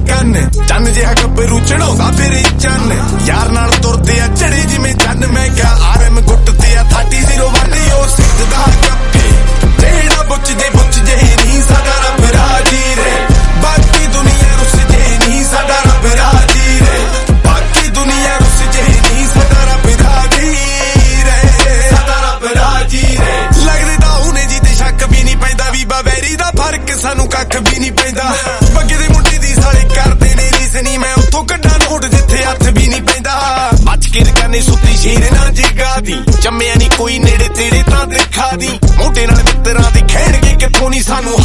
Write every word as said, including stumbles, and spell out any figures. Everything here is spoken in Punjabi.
ਕੰਨ ਚੰਨ ਜਿਹਾ ਗੱਭਰੂ ਚੜਾਉਂਦਾ ਫਿਰ ਚੰਨ ਯਾਰ ਨਾਲ ਤੁਰਦੇ ਆ ਚੜੇ ਜਿਵੇਂ ਚੰਨ ਮੈਂ ਕਿਹਾ ਆਰਮ ਗੁੱਟ ਤੇ ਆ ਥਰਟੀ ਜ਼ੀਰੋ ਵਨ ਉਹ ਸਿੱਧਦਾ ਕੱਪੇ ਜਿਹੜਾ ਬੁੱਚ ਜੇ ਬੁੱਚ ਜੇ ਨਹੀਂ ਸਾਡਾ ਰੱਬ ਰਾਜੀ ਰੇ ਬਾਕੀ ਦੁਨੀਆ ਰੁੱਸ ਜੇ ਨਹੀਂ ਸਾਡਾ ਰੱਬ ਰਾਜੀ ਰੇ ਬਾਕੀ ਦੁਨੀਆ ਰੁੱਸ ਜੇ ਨਹੀਂ ਸਾਡਾ ਰੱਬ ਰਾਜੀ ਰੇ ਸਾਡਾ ਰੱਬ ਰਾਜੀ ਰੇ ਲੱਗਦੇ ਤਾਂ ਉਹਨੇ ਜੀ ਤੇ ਸ਼ੱਕ ਵੀ ਨਹੀਂ ਪੈਂਦਾ ਵੀ ਬਾਬੇਰੀ ਦਾ ਫਰਕ ਸਾਨੂੰ ਕੱਖ ਵੀ ਨਹੀਂ ਪੈਂਦਾ ਬੱਗੇ ਦੇ ਮੁੰਡੇ ਦੀ ਸਾਲੇ ਕਰਦੇ ਨੇ ਰੀਸ ਨਹੀਂ ਮੈਂ ਉੱਥੋਂ ਕੱਢਾਂ ਨੋਟ ਜਿੱਥੇ ਹੱਥ ਵੀ ਨਹੀਂ ਪੈਂਦਾ ਬਚ ਕੇ ਕਰਨੇ ਸੁੱਤੀ ਸ਼ੇਰ ਨਾ ਜਗਾ ਦੀ ਜੰਮਿਆ ਨਹੀਂ ਕੋਈ ਨੇੜੇ ਤੇੜੇ ਤਾਂ ਦਿਖਾ ਦੀ ਮੋਢੇ ਨਾਲ ਮਿੱਤਰਾਂ ਦੇ ਖੇਡ ਕੇ ਕਿੱਥੋਂ ਨਹੀਂ ਸਾਨੂੰ